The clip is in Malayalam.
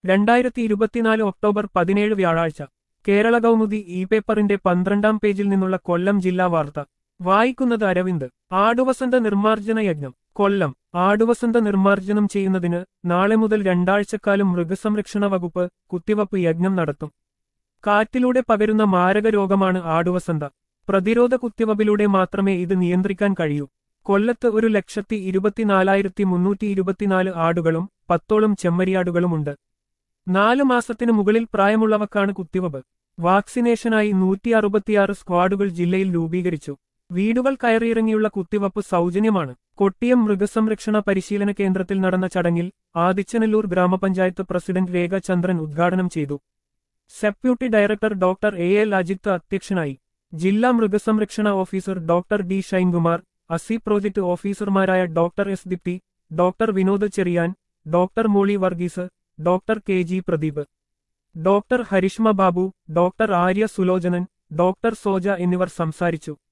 2024 ഒക്ടോബർ 17 വ്യാഴാഴ്ച കേരള കൗമുദി ഇ പേപ്പറിന്റെ 12-ാം പേജിൽ നിന്നുള്ള കൊല്ലം ജില്ലാ വാർത്ത വായിക്കുന്നത് അരവിന്ദ്. ആടുവസന്ത നിർമ്മാർജ്ജന യജ്ഞം കൊല്ലം. ആടുവസന്ത നിർമ്മാർജ്ജനം ചെയ്യുന്നതിന് നാളെ മുതൽ 2 ആഴ്ചക്കാലം മൃഗസംരക്ഷണ വകുപ്പ് കുത്തിവപ്പ് യജ്ഞം നടത്തും. കാറ്റിലൂടെ പകരുന്ന മാരക രോഗമാണ് ആടുവസന്ത. പ്രതിരോധ കുത്തിവപ്പിലൂടെ മാത്രമേ ഇത് നിയന്ത്രിക്കാൻ കഴിയൂ. കൊല്ലത്ത് 1,24,324 ആടുകളും 10ഓളം ചെമ്മരിയാടുകളുമുണ്ട്. 4 മാസത്തിനു മുകളിൽ പ്രായമുള്ളവക്കാണ് കുത്തിവപ്പ്. വാക്സിനേഷനായി 166 സ്ക്വാഡുകൾ ജില്ലയിൽ രൂപീകരിച്ചു. വീടുകൾ കയറിയിറങ്ങിയുള്ള കുത്തിവപ്പ് സൗജന്യമാണ്. കൊട്ടിയം മൃഗസംരക്ഷണ പരിശീലന കേന്ദ്രത്തിൽ നടന്ന ചടങ്ങിൽ ആദിച്ചനല്ലൂർ ഗ്രാമപഞ്ചായത്ത് പ്രസിഡന്റ് രേഖ ചന്ദ്രൻ ഉദ്ഘാടനം ചെയ്തു. Deputy director doctor A L. Ajith അധ്യക്ഷനായി. ജില്ലാ മൃഗസംരക്ഷണ ഓഫീസർ ഡോക്ടർ ഡി. ഷൈൻകുമാർ, അസി പ്രോജക്ട് ഓഫീസർമാരായ doctor S. Deepthi, doctor Vinod Cherian, doctor Molly Varghese, doctor K. G. Pradeep, doctor Harishma Babu, doctor Arya Sulochanan, doctor Soja എന്നിവർ സംസാരിച്ചു.